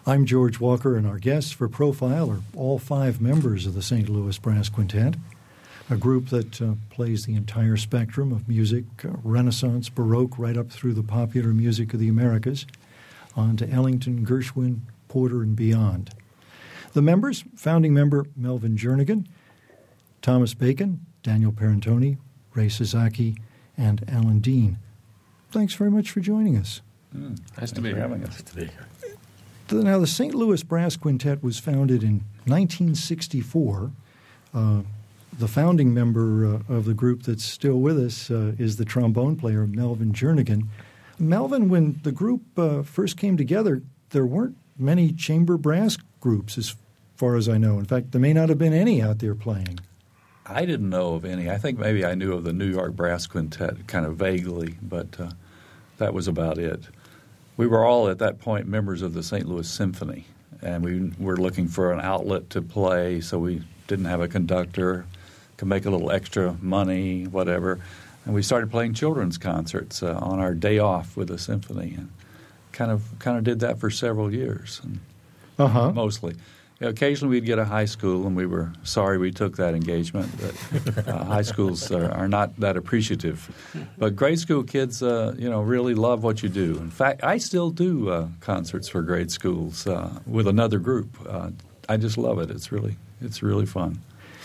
I'm George Walker, and our guests for Profile are all 5 members of the St. Louis Brass Quintet, a group that plays the entire spectrum of music, Renaissance, Baroque, right up through the popular music of the Americas, on to Ellington, Gershwin, Porter, and beyond. The members, founding member Melvin Jernigan, Thomas Bacon, Daniel Perantoni, Ray Sasaki, and Alan Dean. Thanks very much for joining us. Nice to be here. Having us today. Now, the St. Louis Brass Quintet was founded in 1964. The founding member of the group that's still with us is the trombone player, Melvin Jernigan. Melvin, when the group first came together, there weren't many chamber brass groups as far as I know. In fact, there may not have been any out there playing. I didn't know of any. I think maybe I knew of the New York Brass Quintet kind of vaguely, but that was about it. We were all at that point members of the St. Louis Symphony, and we were looking for an outlet to play, so we didn't have a conductor, could make a little extra money, whatever. And we started playing children's concerts on our day off with the symphony, and kind of did that for several years, and mostly. Occasionally we'd get a high school, and we were sorry we took that engagement. But high schools are not that appreciative. But grade school kids, really love what you do. In fact, I still do concerts for grade schools with another group. I just love it. It's really fun.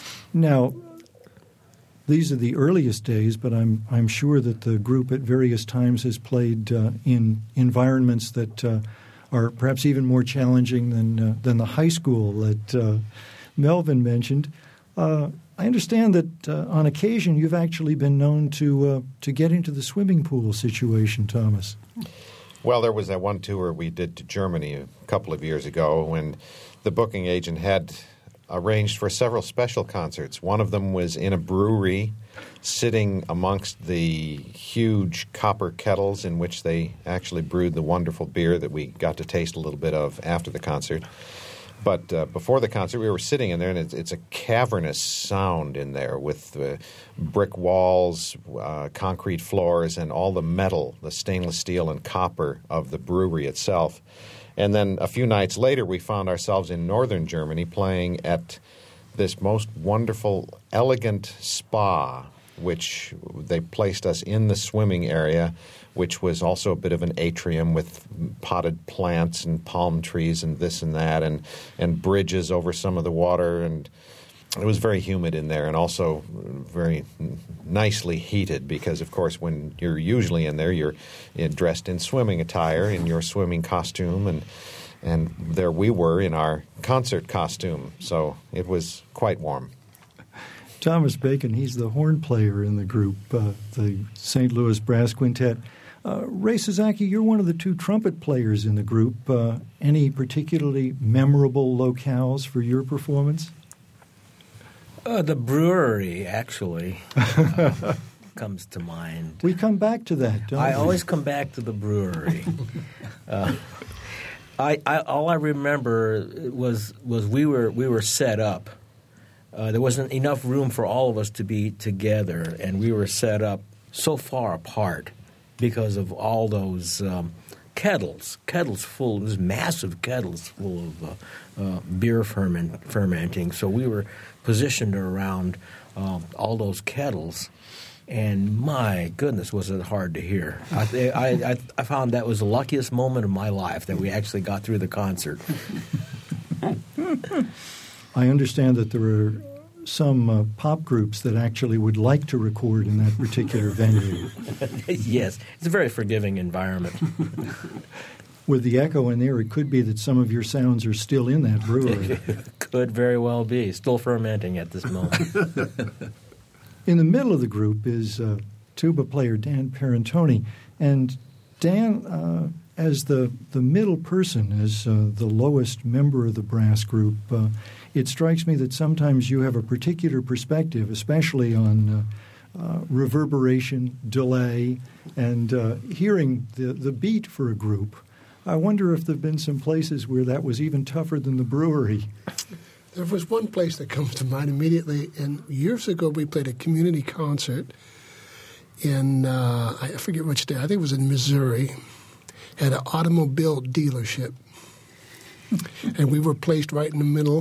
Now, these are the earliest days, but I'm sure that the group at various times has played in environments that are perhaps even more challenging than the high school that Melvin mentioned. I understand that on occasion you've actually been known to get into the swimming pool situation, Thomas. Well, there was that one tour we did to Germany a couple of years ago when the booking agent had arranged for several special concerts. One of them was in a brewery, sitting amongst the huge copper kettles in which they actually brewed the wonderful beer that we got to taste a little bit of after the concert. But before the concert, we were sitting in there, and it's a cavernous sound in there with brick walls, concrete floors, and all the metal, the stainless steel and copper of the brewery itself. And then a few nights later, we found ourselves in northern Germany playing at this most wonderful, elegant spa, which they placed us in the swimming area, which was also a bit of an atrium with potted plants and palm trees and this and that, and bridges over some of the water. And it was very humid in there, and also very nicely heated because, of course, when you're usually in there, you're dressed in swimming attire, in your swimming costume, and there we were in our concert costume. So it was quite warm. Thomas Bacon, he's the horn player in the group, the St. Louis Brass Quintet. Ray Sasaki, you're one of the 2 trumpet players in the group. Any particularly memorable locales for your performance? The brewery, actually, comes to mind. We come back to that, don't we? I always come back to the brewery. All I remember was we were set up. There wasn't enough room for all of us to be together, and we were set up so far apart because of all those kettles full, those massive kettles full of beer fermenting. So we were positioned around all those kettles, and my goodness, was it hard to hear. I found that was the luckiest moment of my life that we actually got through the concert. I understand that there are some pop groups that actually would like to record in that particular venue. Yes, it's a very forgiving environment. With the echo in there, it could be that some of your sounds are still in that brewery. Could very well be. Still fermenting at this moment. In the middle of the group is tuba player Dan Perantoni. And Dan, as the middle person, as the lowest member of the brass group, it strikes me that sometimes you have a particular perspective, especially on reverberation, delay, and hearing the beat for a group. I wonder if there have been some places where that was even tougher than the brewery. There was one place that comes to mind immediately, and years ago we played a community concert in, I forget which state, I think it was in Missouri, at an automobile dealership. And we were placed right in the middle.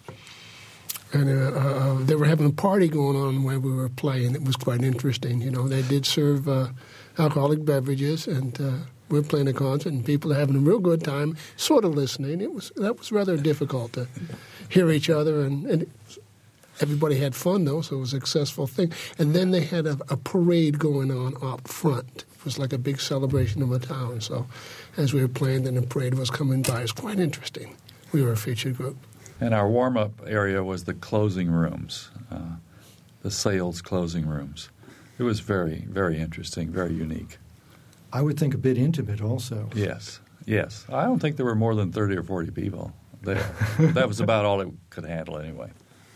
And they were having a party going on while we were playing. It was quite interesting. They did serve alcoholic beverages, and we were playing a concert, and people were having a real good time, sort of listening. That was rather difficult to hear each other, and everybody had fun, though, so it was a successful thing. And then they had a parade going on up front. It was like a big celebration of a town. So as we were playing, then the parade was coming by. It was quite interesting. We were a featured group. And our warm-up area was the closing rooms, the sales closing rooms. It was very, very interesting, very unique. I would think a bit intimate also. Yes. I don't think there were more than 30 or 40 people there. That was about all it could handle anyway.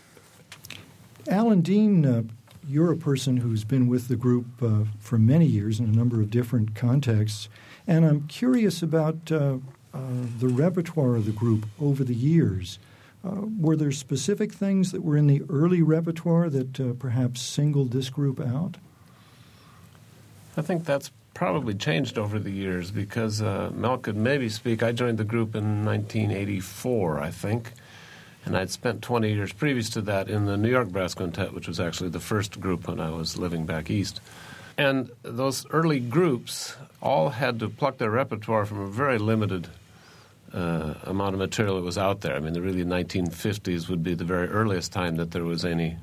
Alan Dean, you're a person who's been with the group for many years in a number of different contexts, and I'm curious about the repertoire of the group over the years. Were there specific things that were in the early repertoire that perhaps singled this group out? I think that's probably changed over the years because Mel could maybe speak. I joined the group in 1984, I think, and I'd spent 20 years previous to that in the New York Brass Quintet, which was actually the first group when I was living back east. And those early groups all had to pluck their repertoire from a very limited amount of material that was out there. I mean, the really 1950s would be the very earliest time that there was any,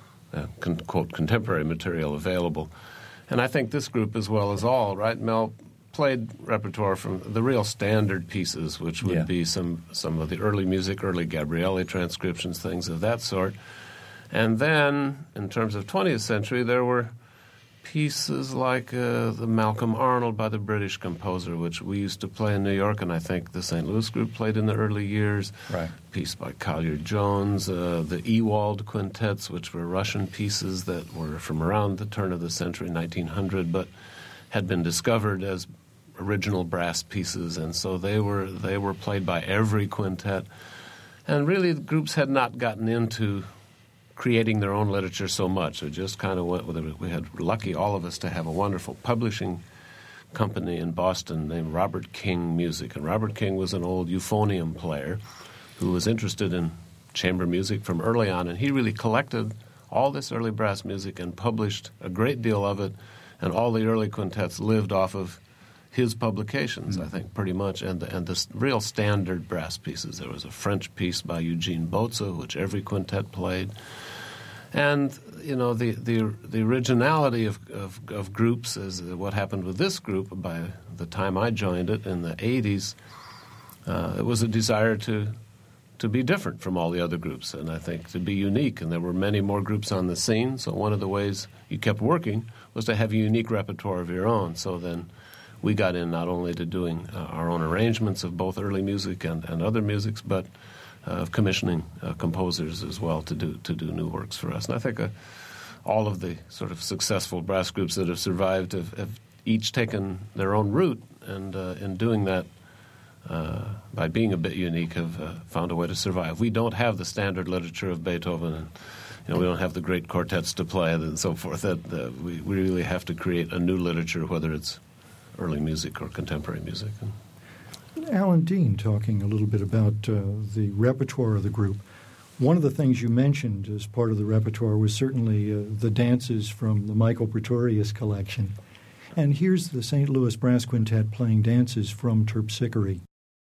quote, contemporary material available. And I think this group as well as all, right? Mel played repertoire from the real standard pieces, which would be some of the early music, early Gabrielli transcriptions, things of that sort. And then, in terms of 20th century, there were pieces like the Malcolm Arnold by the British composer, which we used to play in New York, and I think the St. Louis group played in the early years. Right. A piece by Collier Jones, the Ewald quintets, which were Russian pieces that were from around the turn of the century, 1900, but had been discovered as original brass pieces, and so they were played by every quintet. And really, the groups had not gotten into creating their own literature so much. It just kind of went with it. We had lucky, all of us, to have a wonderful publishing company in Boston named Robert King Music. And Robert King was an old euphonium player who was interested in chamber music from early on, and he really collected all this early brass music and published a great deal of it, and all the early quintets lived off of his publications, I think, pretty much, and the real standard brass pieces. There was a French piece by Eugene Bozza, which every quintet played. And, the originality of groups is what happened with this group. By the time I joined it in the 80s, it was a desire to be different from all the other groups, and I think to be unique. And there were many more groups on the scene, so one of the ways you kept working was to have a unique repertoire of your own. So then we got in not only to doing our own arrangements of both early music and other musics, but of commissioning composers as well to do new works for us. And I think all of the sort of successful brass groups that have survived have each taken their own route, and in doing that, by being a bit unique, have found a way to survive. We don't have the standard literature of Beethoven, and we don't have the great quartets to play and so forth. That we really have to create a new literature, whether it's early music or contemporary music. Alan Dean, talking a little bit about the repertoire of the group. One of the things you mentioned as part of the repertoire was certainly the dances from the Michael Pretorius collection. And here's the St. Louis Brass Quintet playing dances from Terpsichore.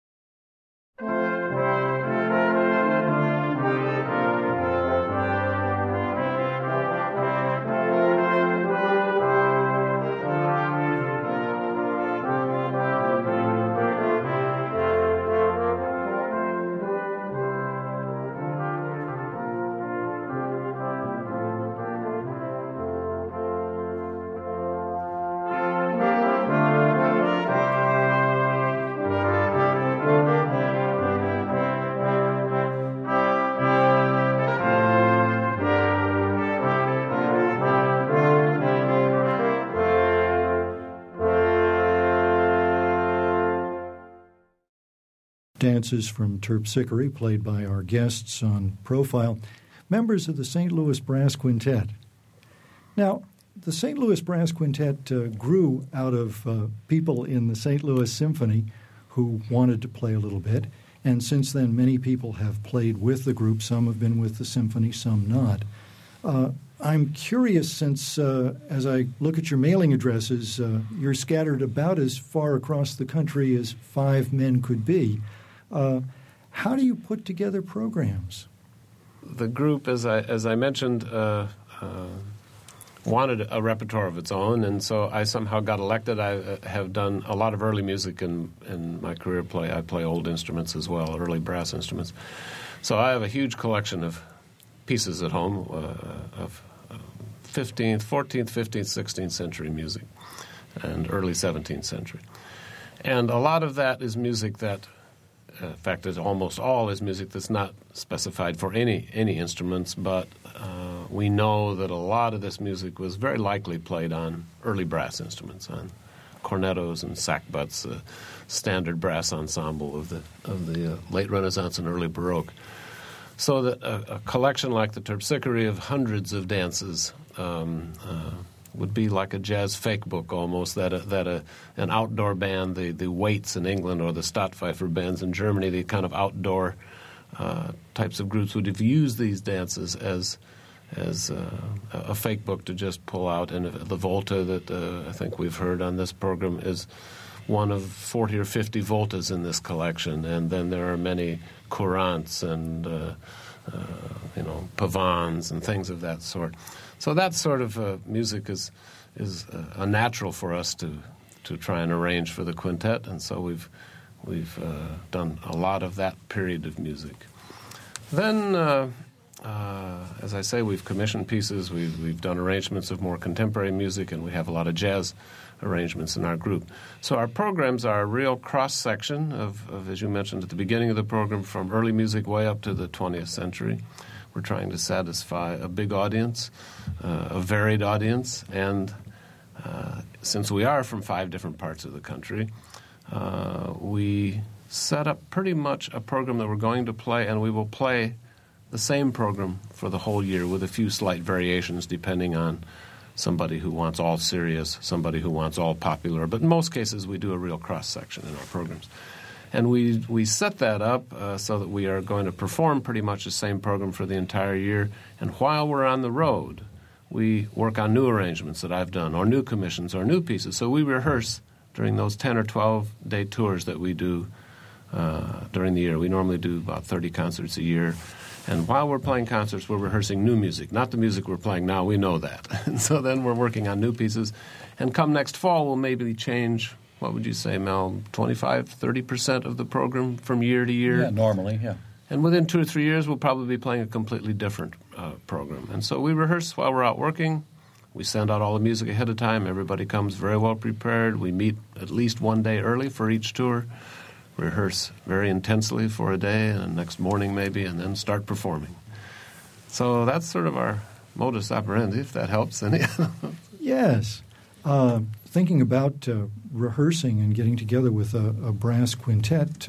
Dances from Terpsichore, played by our guests on Profile, members of the St. Louis Brass Quintet. Now, the St. Louis Brass Quintet grew out of people in the St. Louis Symphony who wanted to play a little bit, And since then, many people have played with the group. Some have been with the symphony, some not. I'm curious, since as I look at your mailing addresses, you're scattered about as far across the country as 5 men could be. How do you put together programs? The group, as I mentioned, wanted a repertoire of its own, and so I somehow got elected. I have done a lot of early music in my career. I play old instruments as well, early brass instruments. So I have a huge collection of pieces at home of 14th, 15th, 16th century music and early 17th century. And a lot of that is music that, in fact, almost all is music that's not specified for any instruments, but we know that a lot of this music was very likely played on early brass instruments, on cornetos and sackbuts, standard brass ensemble of the late Renaissance and early Baroque. So that a collection like the Terpsichore of hundreds of dances would be like a jazz fake book almost, that an outdoor band, the Waits in England or the Stadtpfeifer bands in Germany, the kind of outdoor types of groups would have used these dances as a fake book to just pull out. And the Volta that I think we've heard on this program is one of 40 or 50 Voltas in this collection. And then there are many courants and pavans and things of that sort. So that sort of music is a natural for us to try and arrange for the quintet, and so we've done a lot of that period of music. Then, as I say, we've commissioned pieces. We've done arrangements of more contemporary music, and we have a lot of jazz arrangements in our group. So our programs are a real cross-section of, as you mentioned at the beginning of the program, from early music way up to the 20th century. We're trying to satisfy a big audience, a varied audience, and since we are from 5 different parts of the country, we set up pretty much a program that we're going to play, and we will play the same program for the whole year with a few slight variations depending on somebody who wants all serious, somebody who wants all popular. But in most cases, we do a real cross-section in our programs. And we set that up so that we are going to perform pretty much the same program for the entire year. And while we're on the road, we work on new arrangements that I've done, or new commissions, or new pieces. So we rehearse during those 10 or 12-day tours that we do during the year. We normally do about 30 concerts a year. And while we're playing concerts, we're rehearsing new music, not the music we're playing now. We know that. And so then we're working on new pieces. And come next fall, we'll maybe change, what would you say, Mel, 25, 30% of the program from year to year? Yeah, normally, yeah. And within 2 or 3 years, we'll probably be playing a completely different program. And so we rehearse while we're out working. We send out all the music ahead of time. Everybody comes very well prepared. We meet at least 1 day early for each tour. Rehearse very intensely for a day, and next morning maybe, and then start performing. So that's sort of our modus operandi, if that helps any. Yes. Thinking about rehearsing and getting together with a brass quintet,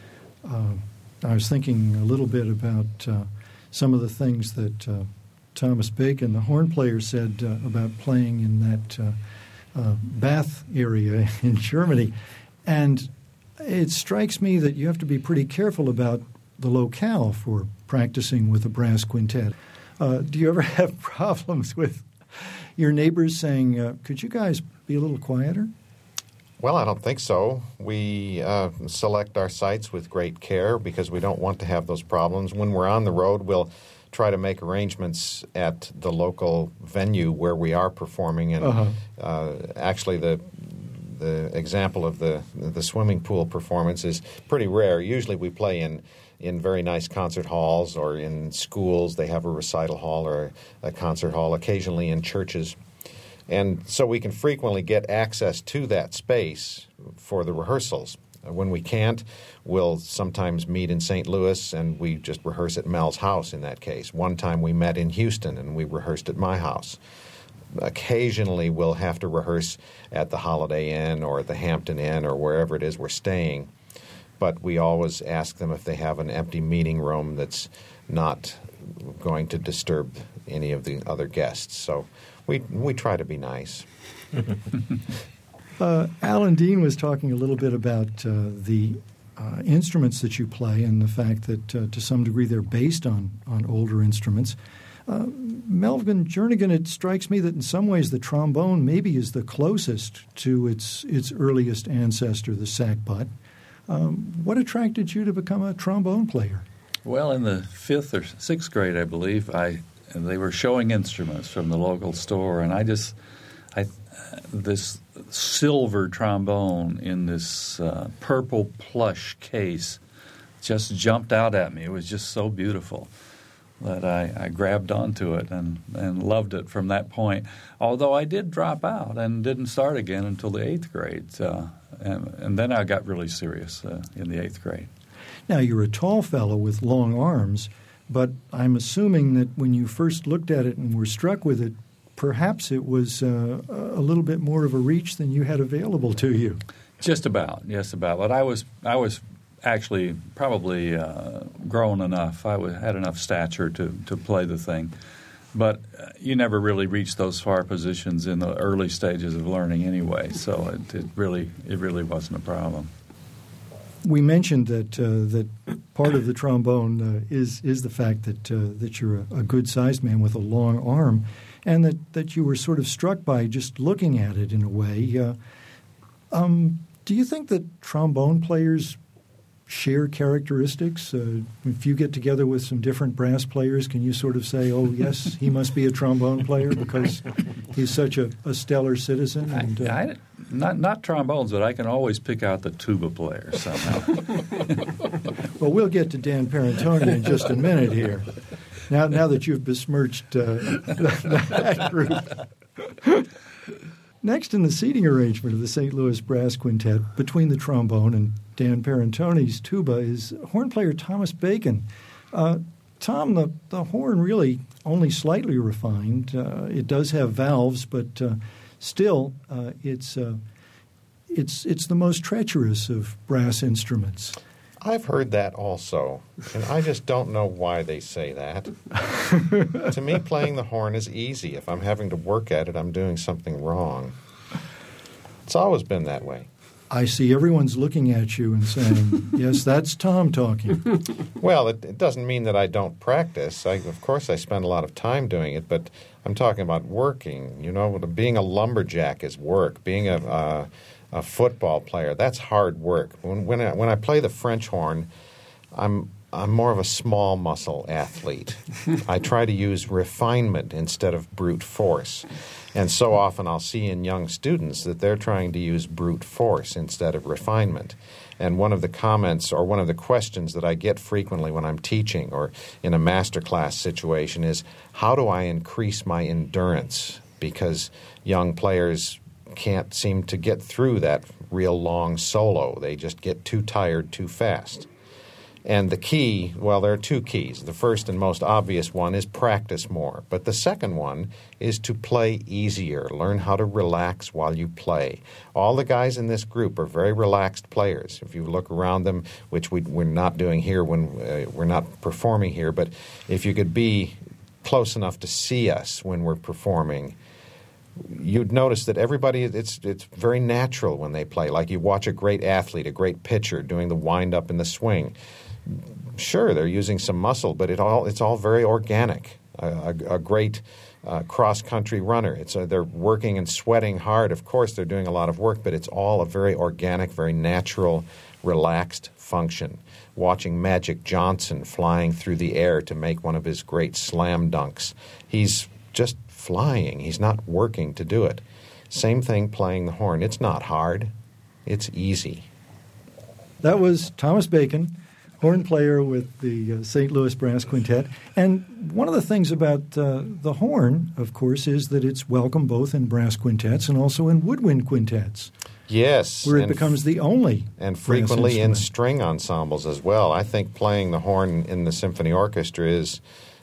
I was thinking a little bit about some of the things that Thomas Bacon, the horn player, said about playing in that Bath area in Germany. And it strikes me that you have to be pretty careful about the locale for practicing with a brass quintet. Do you ever have problems with your neighbors saying, could you guys be a little quieter? Well, I don't think so. We select our sites with great care because we don't want to have those problems. When we're on the road, we'll try to make arrangements at the local venue where we are performing. And actually, the example of the swimming pool performance is pretty rare. Usually we play in very nice concert halls or in schools. They have a recital hall or a concert hall, occasionally in churches. And so we can frequently get access to that space for the rehearsals. When we can't, we'll sometimes meet in St. Louis, and we just rehearse at Mel's house in that case. One time we met in Houston, and we rehearsed at my house. Occasionally we'll have to rehearse at the Holiday Inn or the Hampton Inn or wherever it is we're staying. But we always ask them if they have an empty meeting room that's not going to disturb any of the other guests. So we try to be nice. Alan Dean was talking a little bit about the instruments that you play and the fact that to some degree they're based on older instruments. Melvin Jernigan, it strikes me that in some ways the trombone maybe is the closest to its earliest ancestor, the sackbut. What attracted you to become a trombone player? Well, in the 5th or 6th grade, I believe, they were showing instruments from the local store, and this silver trombone in this purple plush case just jumped out at me. It was just so beautiful that I grabbed onto it and loved it from that point. Although I did drop out and didn't start again until the 8th grade. And then I got really serious in the 8th grade. Now, you're a tall fellow with long arms, but I'm assuming that when you first looked at it and were struck with it, perhaps it was a little bit more of a reach than you had available to you. Just about, yes, about. But I was actually probably grown enough. I had enough stature to play the thing. But you never really reached those far positions in the early stages of learning anyway, so it really wasn't a problem. We mentioned that part of the trombone is the fact that you're a good-sized man with a long arm, and that you were sort of struck by just looking at it in a way. Do you think that trombone players share characteristics? If you get together with some different brass players, can you sort of say, oh, yes, he must be a trombone player because he's such a stellar citizen? And, not trombones, but I can always pick out the tuba player somehow. Well, we'll get to Dan Parentoni in just a minute here. Now that you've besmirched that group. Next in the seating arrangement of the St. Louis Brass Quintet, between the trombone and Dan Parentoni's tuba, is horn player Thomas Bacon. Tom, the horn really only slightly refined. It does have valves, but still, it's the most treacherous of brass instruments. I've heard that also, and I just don't know why they say that. To me, playing the horn is easy. If I'm having to work at it, I'm doing something wrong. It's always been that way. I see everyone's looking at you and saying, yes, that's Tom talking. Well, it doesn't mean that I don't practice. Of course, I spend a lot of time doing it, but I'm talking about working. You know, being a lumberjack is work. Being a football player, that's hard work. When I play the French horn, I'm more of a small muscle athlete. I try to use refinement instead of brute force. And so often I'll see in young students that they're trying to use brute force instead of refinement. And one of the comments or one of the questions that I get frequently when I'm teaching or in a master class situation is, how do I increase my endurance? Because young players can't seem to get through that real long solo. They just get too tired too fast. And the key, well, there are two keys. The first and most obvious one is practice more. But the second one is to play easier. Learn how to relax while you play. All the guys in this group are very relaxed players. If you look around them, which we're not doing here when we're not performing here, but if you could be close enough to see us when we're performing, you'd notice that everybody, it's very natural when they play. Like you watch a great athlete, a great pitcher doing the wind-up and the swing. Sure, they're using some muscle, but it's all very organic. A great cross-country runner, they're working and sweating hard. Of course, they're doing a lot of work, but it's all a very organic, very natural, relaxed function. Watching Magic Johnson flying through the air to make one of his great slam dunks. He's just flying. He's not working to do it. Same thing playing the horn. It's not hard. It's easy. That was Thomas Bacon, horn player with the St. Louis Brass Quintet. And one of the things about the horn, of course, is that it's welcome both in brass quintets and also in woodwind quintets. Yes. Where it becomes the only and frequently in string ensembles as well. I think playing the horn in the symphony orchestra is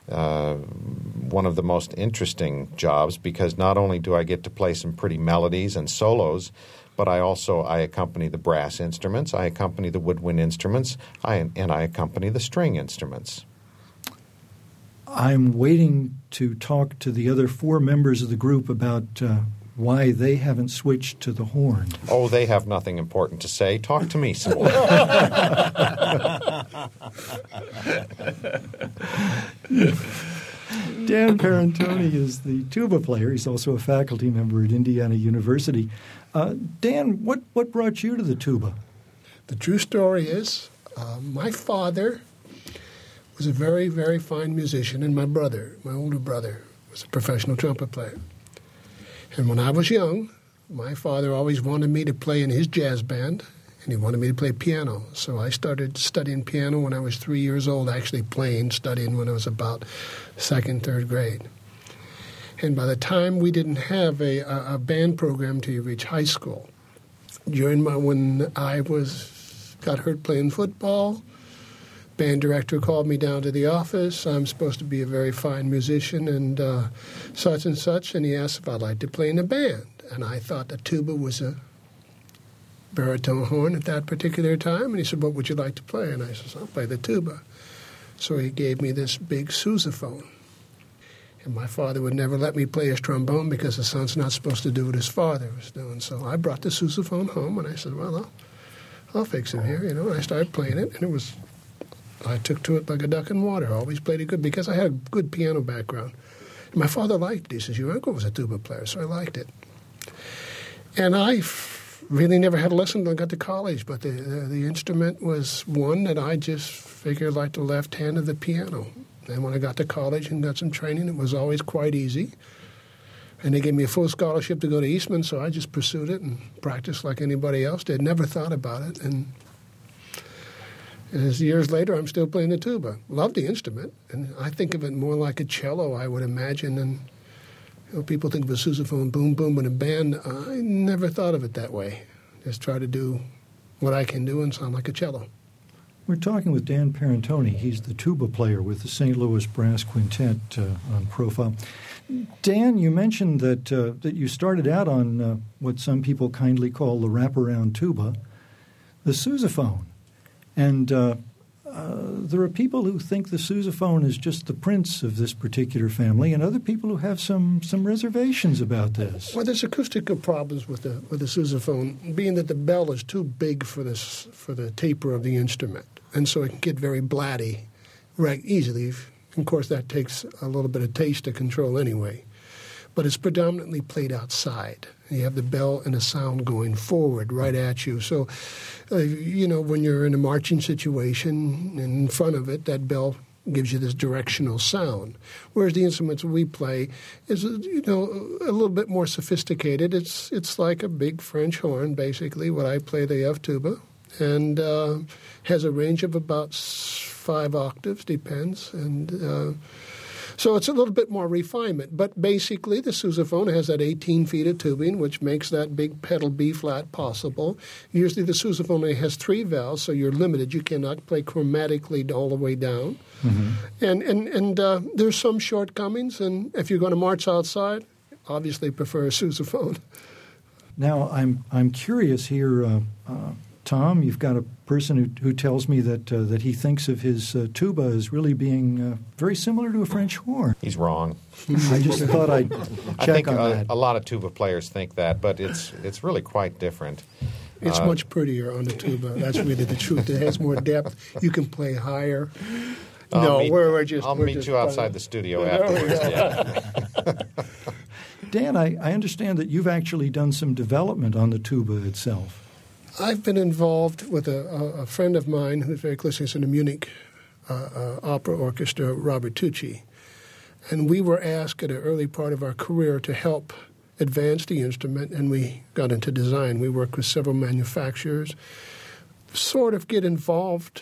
one of the most interesting jobs, because not only do I get to play some pretty melodies and solos, but I accompany the brass instruments, I accompany the woodwind instruments, and I accompany the string instruments. I'm waiting to talk to the other four members of the group about why they haven't switched to the horn. Oh, they have nothing important to say. Talk to me some more. Dan Parentoni is the tuba player. He's also a faculty member at Indiana University. Dan, what brought you to the tuba? The true story is my father was a very, very fine musician, and my brother, my older brother, was a professional trumpet player. And when I was young, my father always wanted me to play in his jazz band, and he wanted me to play piano. So I started studying piano when I was 3 years old, actually studying when I was about second, third grade. And by the time we didn't have a band program till you reach high school, when I got hurt playing football, band director called me down to the office. I'm supposed to be a very fine musician and such and such, and he asked if I'd like to play in a band. And I thought the tuba was a baritone horn at that particular time, and he said, what would you like to play? And I said, I'll play the tuba. So he gave me this big sousaphone. And my father would never let me play his trombone because the son's not supposed to do what his father was doing. So I brought the sousaphone home, and I said, well, I'll fix it here, And I started playing it, and I took to it like a duck in water. I always played it good because I had a good piano background. And my father liked it. He says, your uncle was a tuba player, so I liked it. And I really never had a lesson until I got to college, but the instrument was one that I just figured like the left hand of the piano. And when I got to college and got some training, it was always quite easy. And they gave me a full scholarship to go to Eastman, so I just pursued it and practiced like anybody else did. Never thought about it. And as years later, I'm still playing the tuba. Love the instrument, and I think of it more like a cello, I would imagine. And people think of a sousaphone, boom, boom, in a band. I never thought of it that way. Just try to do what I can do and sound like a cello. We're talking with Dan Parentoni. He's the tuba player with the St. Louis Brass Quintet on Profile. Dan, you mentioned that you started out on what some people kindly call the wraparound tuba, the sousaphone. And there are people who think the sousaphone is just the prince of this particular family, and other people who have some reservations about this. Well, there's acoustical problems with the sousaphone, being that the bell is too big for the taper of the instrument, and so it can get very blatty easily. Of course, that takes a little bit of taste to control anyway. But it's predominantly played outside. You have the bell and the sound going forward right at you. So, when you're in a marching situation in front of it, that bell gives you this directional sound. Whereas the instruments we play is, a little bit more sophisticated. It's like a big French horn, basically, what I play the F tuba, and has a range of about 5 octaves, depends, and so it's a little bit more refinement. But basically, the sousaphone has that 18 feet of tubing, which makes that big pedal B-flat possible. Usually the sousaphone only has 3 valves, so you're limited. You cannot play chromatically all the way down. Mm-hmm. And there's some shortcomings, and if you're going to march outside, obviously prefer a sousaphone. Now, I'm curious here, Tom. You've got a person who tells me that he thinks of his tuba as really being very similar to a French horn. He's wrong. I just thought I'd check on that. A lot of tuba players think that, but it's really quite different. It's much prettier on the tuba. That's really the truth. It has more depth. You can play higher. I'll meet you outside the studio afterwards. Yeah. Dan, I understand that you've actually done some development on the tuba itself. I've been involved with a friend of mine who's very close to the Munich Opera Orchestra, Robert Tucci. And we were asked at an early part of our career to help advance the instrument, and we got into design. We worked with several manufacturers, sort of get involved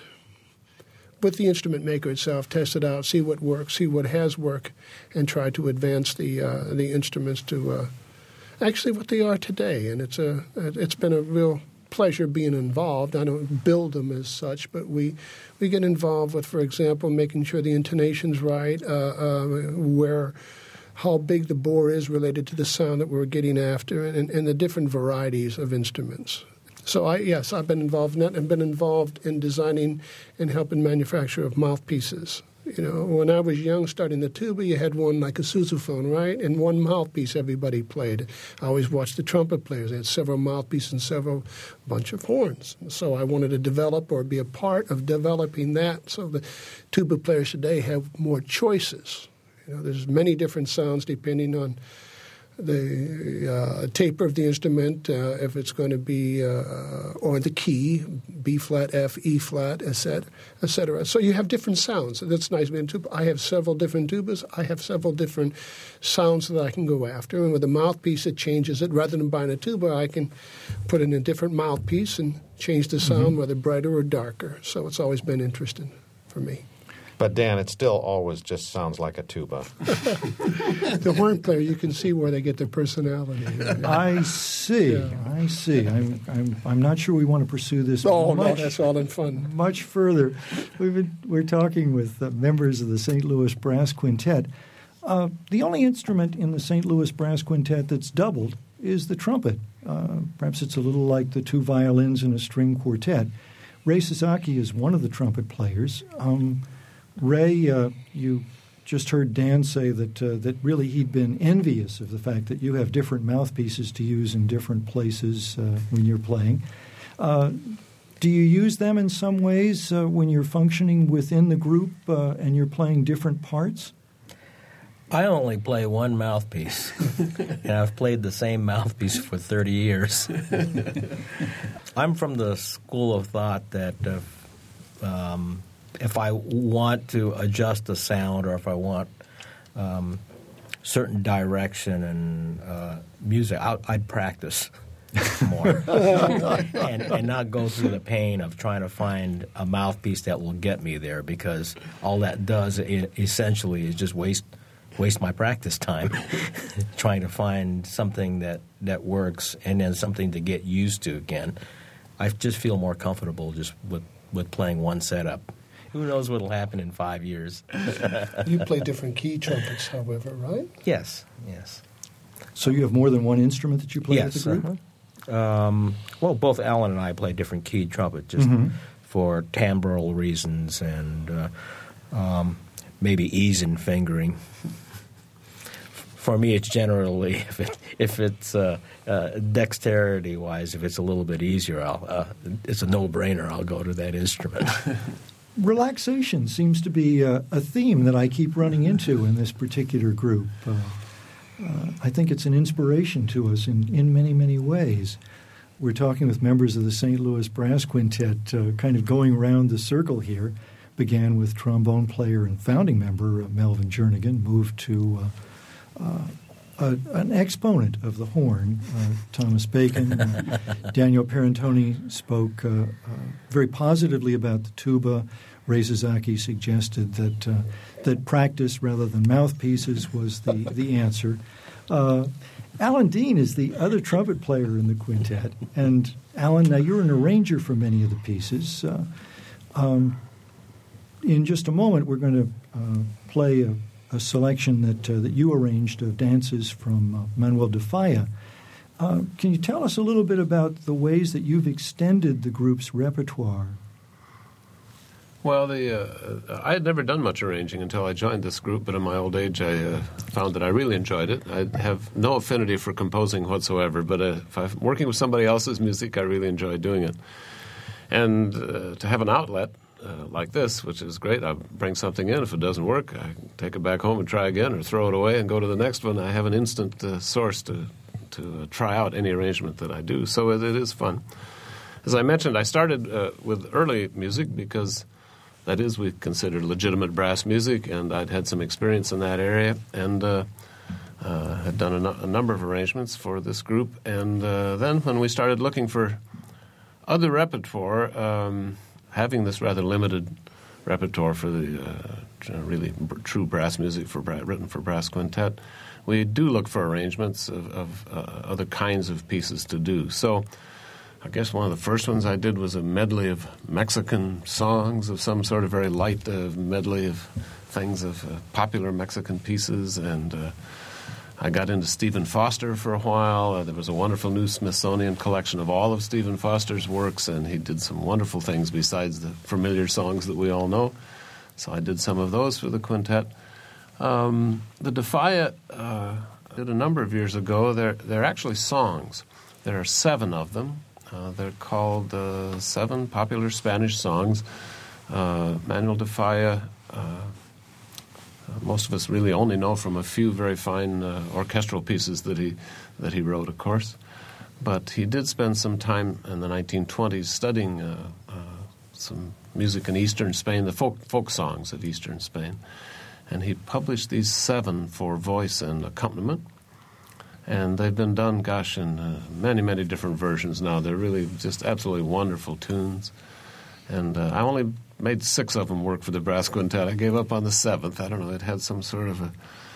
with the instrument maker itself, test it out, see what works, see what has worked, and try to advance the instruments to actually what they are today. And it's been a real pleasure being involved. I don't build them as such, but we get involved with, for example, making sure the intonation's right, how big the bore is related to the sound that we're getting after, and the different varieties of instruments. So I've been involved in that, and been involved in designing and helping manufacture of mouthpieces When I was young, starting the tuba, you had one like a sousaphone, right? And one mouthpiece everybody played. I always watched the trumpet players. They had several mouthpieces and several bunch of horns. So I wanted to develop or be a part of developing that. So the tuba players today have more choices. There's many different sounds depending on the taper of the instrument, if it's going to be, or the key, B flat, F, E flat, etc. So you have different sounds. That's nice. I have several different tubas. I have several different sounds that I can go after. And with a mouthpiece, it changes it. Rather than buying a tuba, I can put in a different mouthpiece and change the sound, whether brighter or darker. So it's always been interesting for me. But, Dan, it still always just sounds like a tuba. The horn player, you can see where they get their personality. I see. Yeah. I see. I'm not sure we want to pursue this no, that's all in fun. much further. We're talking with members of the St. Louis Brass Quintet. The only instrument in the St. Louis Brass Quintet that's doubled is the trumpet. Perhaps it's a little like the two violins in a string quartet. Ray Sasaki is one of the trumpet players. Ray, you just heard Dan say that really he'd been envious of the fact that you have different mouthpieces to use in different places when you're playing. Do you use them in some ways when you're functioning within the group and you're playing different parts? I only play one mouthpiece, and I've played the same mouthpiece for 30 years. I'm from the school of thought that if I want to adjust the sound or if I want certain direction and music, I'd practice more and not go through the pain of trying to find a mouthpiece that will get me there, because all that does essentially is just waste my practice time trying to find something that works and then something to get used to again. I just feel more comfortable just with playing one setup. Who knows what will happen in 5 years? You play different key trumpets, however, right? Yes. So you have more than one instrument that you play with Yes. the group? Well, both Alan and I play different keyed trumpet just for timbral reasons and maybe ease in fingering. For me, it's generally if it's dexterity-wise, if it's a little bit easier, it's a no-brainer. I'll go to that instrument. Relaxation seems to be a theme that I keep running into in this particular group. I think it's an inspiration to us in many, many ways. We're talking with members of the St. Louis Brass Quintet, kind of going around the circle here. Began with trombone player and founding member Melvin Jernigan, moved to an exponent of the horn, Thomas Bacon. Daniel Perantoni spoke very positively about the tuba. Ray Sasaki suggested that practice rather than mouthpieces was the answer. Alan Dean is the other trumpet player in the quintet. And, Alan, now you're an arranger for many of the pieces. In just a moment, we're going to play a selection that you arranged of dances from Manuel de Falla. Can you tell us a little bit about the ways that you've extended the group's repertoire? Well, I had never done much arranging until I joined this group, but in my old age I found that I really enjoyed it. I have no affinity for composing whatsoever, but if I'm working with somebody else's music, I really enjoy doing it. And to have an outlet like this, which is great, I bring something in. If it doesn't work, I take it back home and try again or throw it away and go to the next one. I have an instant source to try out any arrangement that I do, so it is fun. As I mentioned, I started with early music because that is, we consider legitimate brass music, and I'd had some experience in that area, and had done a number of arrangements for this group. And then when we started looking for other repertoire, having this rather limited repertoire for the really true brass music written for brass quintet, we do look for arrangements of other kinds of pieces to do. So I guess one of the first ones I did was a medley of Mexican songs of some sort, of very light medley of things of popular Mexican pieces. And I got into Stephen Foster for a while. There was a wonderful new Smithsonian collection of all of Stephen Foster's works, and he did some wonderful things besides the familiar songs that we all know. So I did some of those for the quintet. The Defia did a number of years ago. They're actually songs. There are 7 of them. They're called 7 popular Spanish songs. Manuel Defia, most of us really only know from a few very fine orchestral pieces that he wrote, of course. But he did spend some time in the 1920s studying some music in Eastern Spain, the folk songs of Eastern Spain. And he published these 7 for voice and accompaniment. And they've been done, in many, many different versions now. They're really just absolutely wonderful tunes. And I only made 6 of them work for the brass quintet. I gave up on the 7th. I don't know, it had some sort of a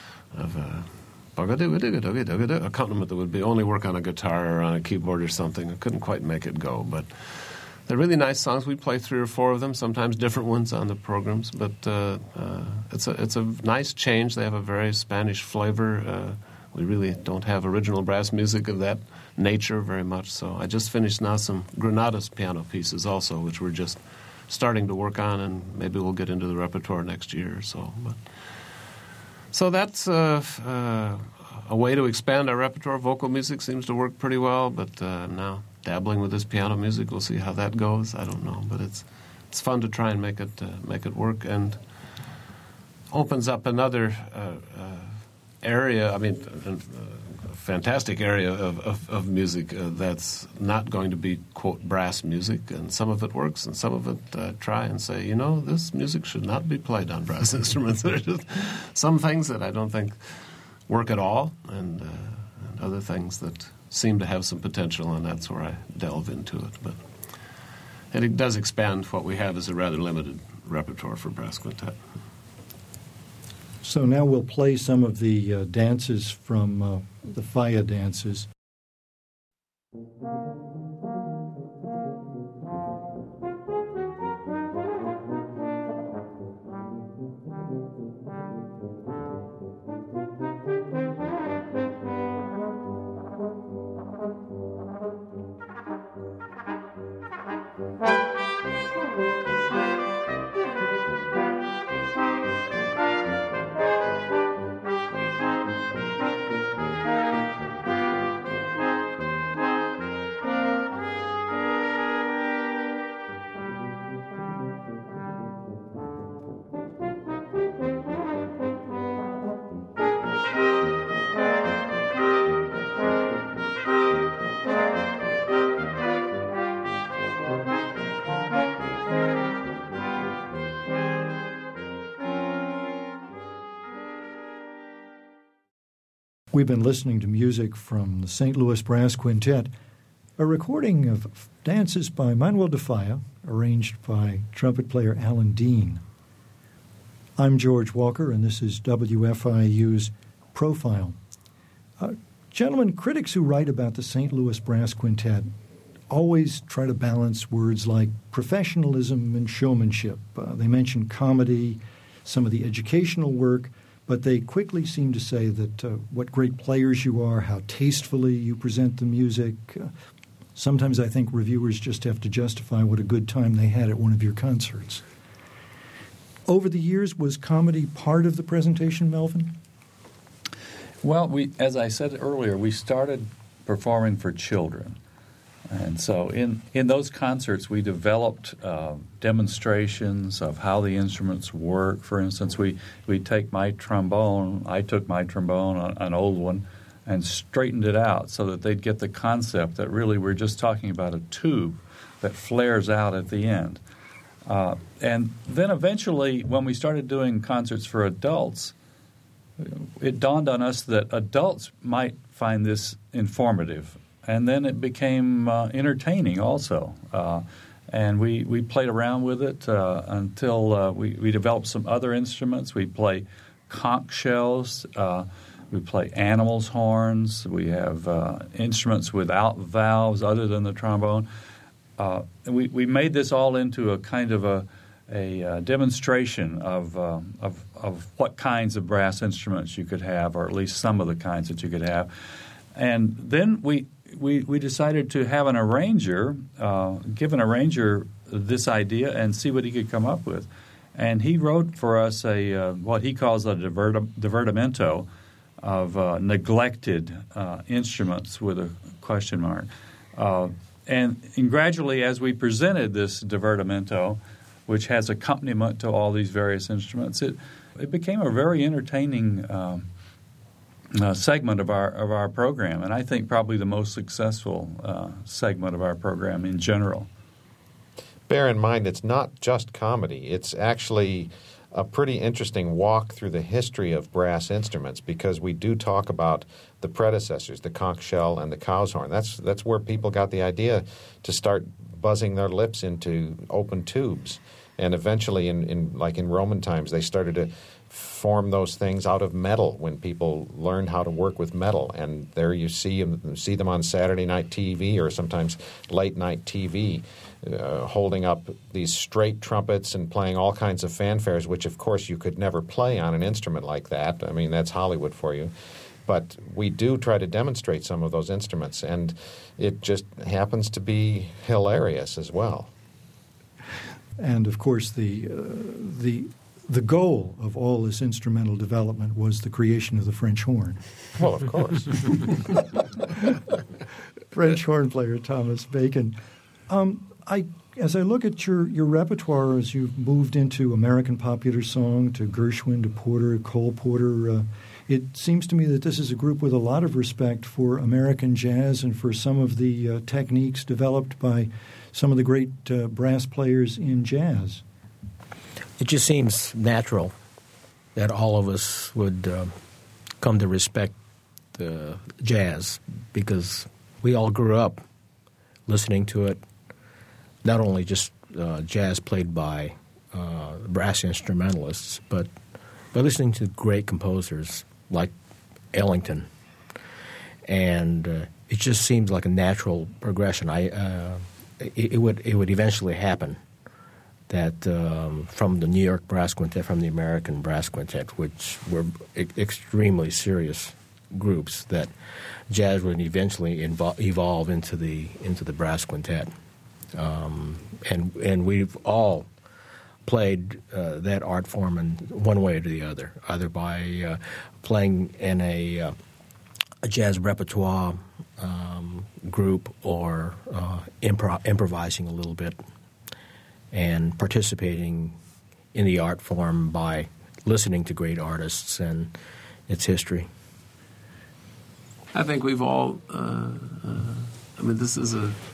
accompaniment that would only work on a guitar or on a keyboard or something. I couldn't quite make it go, but they're really nice songs. We play 3 or 4 of them, sometimes different ones on the programs, but it's a nice change. They have a very Spanish flavor. We really don't have original brass music of that nature very much, so I just finished now some Granadas piano pieces also, which we're just starting to work on, and maybe we'll get into the repertoire next year or so. So that's a way to expand our repertoire. Vocal music seems to work pretty well, but now dabbling with this piano music, we'll see how that goes. I don't know, but it's fun to try and make it work, and opens up another area. I mean, a fantastic area of music that's not going to be, quote, brass music, and some of it works, and some of it try and say, this music should not be played on brass instruments. There's just some things that I don't think work at all, and other things that seem to have some potential, and that's where I delve into it. And it does expand what we have as a rather limited repertoire for brass quintet. So now we'll play some of the dances from the Falla dances. We've been listening to music from the St. Louis Brass Quintet, a recording of dances by Manuel Defia, arranged by trumpet player Alan Dean. I'm George Walker, and this is WFIU's Profile. Gentlemen, critics who write about the St. Louis Brass Quintet always try to balance words like professionalism and showmanship. They mention comedy, some of the educational work, but they quickly seem to say that what great players you are, how tastefully you present the music. Sometimes I think reviewers just have to justify what a good time they had at one of your concerts. Over the years, was comedy part of the presentation, Melvin? Well, as I said earlier, we started performing for children. And so in those concerts, we developed demonstrations of how the instruments work. For instance, we take my trombone. I took my trombone, an old one, and straightened it out so that they'd get the concept that really we're just talking about a tube that flares out at the end. And then eventually, when we started doing concerts for adults, it dawned on us that adults might find this informative. And then it became entertaining also. And we played around with it until we developed some other instruments. We play conch shells. We play animals' horns. We have instruments without valves other than the trombone. We made this all into a kind of a demonstration of what kinds of brass instruments you could have, or at least some of the kinds that you could have. And then we decided to have an arranger, give an arranger this idea and see what he could come up with. And he wrote for us a what he calls a divertimento of neglected instruments with a question mark. And gradually, as we presented this divertimento, which has accompaniment to all these various instruments, it became a very entertaining segment of our program, and I think probably the most successful segment of our program in general. Bear in mind, it's not just comedy. It's actually a pretty interesting walk through the history of brass instruments, because we do talk about the predecessors, the conch shell and the cow's horn. That's where people got the idea to start buzzing their lips into open tubes. And eventually, in Roman times, they started to form those things out of metal when people learned how to work with metal. And there you see them on Saturday night TV or sometimes late night TV, holding up these straight trumpets and playing all kinds of fanfares, which of course you could never play on an instrument like that. I mean, that's Hollywood for you. But we do try to demonstrate some of those instruments, and it just happens to be hilarious as well. And of course, the goal of all this instrumental development was the creation of the French horn. Well, of course. French horn player Thomas Bacon. As I look at your repertoire as you've moved into American popular song, to Gershwin, to Porter, Cole Porter, it seems to me that this is a group with a lot of respect for American jazz and for some of the techniques developed by some of the great brass players in jazz. It just seems natural that all of us would come to respect jazz, because we all grew up listening to it, not only just jazz played by brass instrumentalists, but listening to great composers like Ellington. And it just seems like a natural progression. It would eventually happen that from the New York Brass Quintet, from the American Brass Quintet, which were extremely serious groups, that jazz would eventually evolve into the Brass Quintet, and we've all played that art form in one way or the other, either by playing in a jazz repertoire group or improvising a little bit and participating in the art form by listening to great artists and its history. I think we've all, this is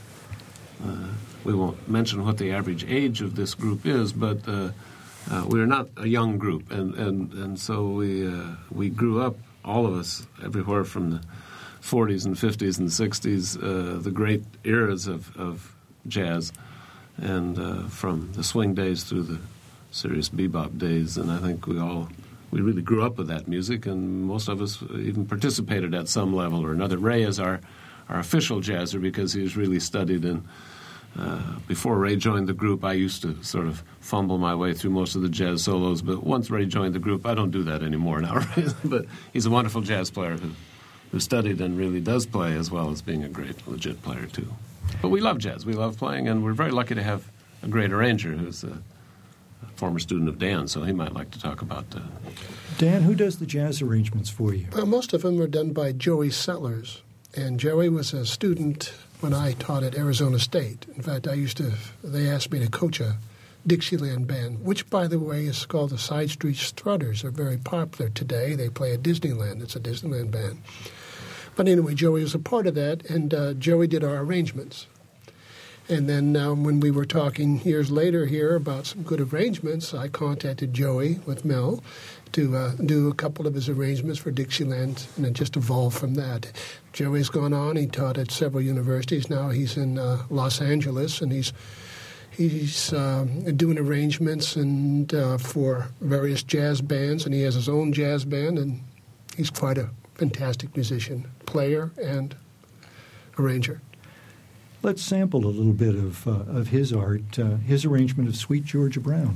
we won't mention what the average age of this group is, but we're not a young group, and so we grew up, all of us, everywhere from the 40s and 50s and 60s, the great eras of jazz, and from the swing days through the serious bebop days, and I think we really grew up with that music, and most of us even participated at some level or another. Ray is our official jazzer because he's really studied in. Before Ray joined the group, I used to sort of fumble my way through most of the jazz solos, but once Ray joined the group, I don't do that anymore now. But he's a wonderful jazz player who studied and really does play, as well as being a great, legit player, too. But we love jazz. We love playing, and we're very lucky to have a great arranger who's a former student of Dan, so he might like to talk about Dan, who does the jazz arrangements for you? Well, most of them are done by Joey Settlers, and Joey was a student when I taught at Arizona State. In fact, they asked me to coach a Dixieland band, which, by the way, is called the Side Street Strutters. They're very popular today. They play at Disneyland. It's a Disneyland band. But anyway, Joey was a part of that, and Joey did our arrangements. And then when we were talking years later here about some good arrangements, I contacted Joey with Mel to do a couple of his arrangements for Dixieland, and it just evolved from that. Joey's gone on. He taught at several universities. Now he's in Los Angeles, and he's doing arrangements and for various jazz bands, and he has his own jazz band, and he's quite a fantastic musician, player, and arranger. Let's sample a little bit of his art, his arrangement of Sweet Georgia Brown.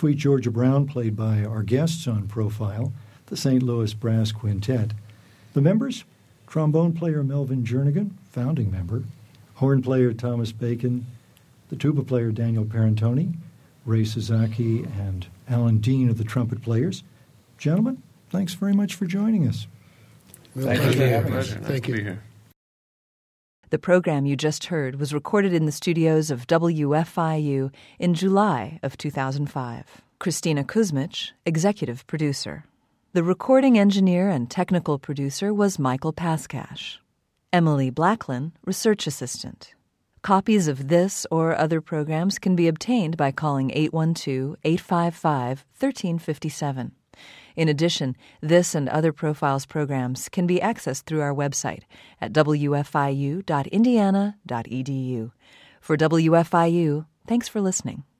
Sweet Georgia Brown, played by our guests on Profile, the St. Louis Brass Quintet. The members: trombone player Melvin Jernigan, founding member; horn player Thomas Bacon; the tuba player Daniel Parentoni; Ray Suzaki and Alan Dean are the trumpet players. Gentlemen, thanks very much for joining us. Thank you for having us. Thank you. To be here. The program you just heard was recorded in the studios of WFIU in July of 2005. Christina Kuzmich, executive producer. The recording engineer and technical producer was Michael Paskash. Emily Blacklin, research assistant. Copies of this or other programs can be obtained by calling 812-855-1357. In addition, this and other Profiles programs can be accessed through our website at wfiu.indiana.edu. For WFIU, thanks for listening.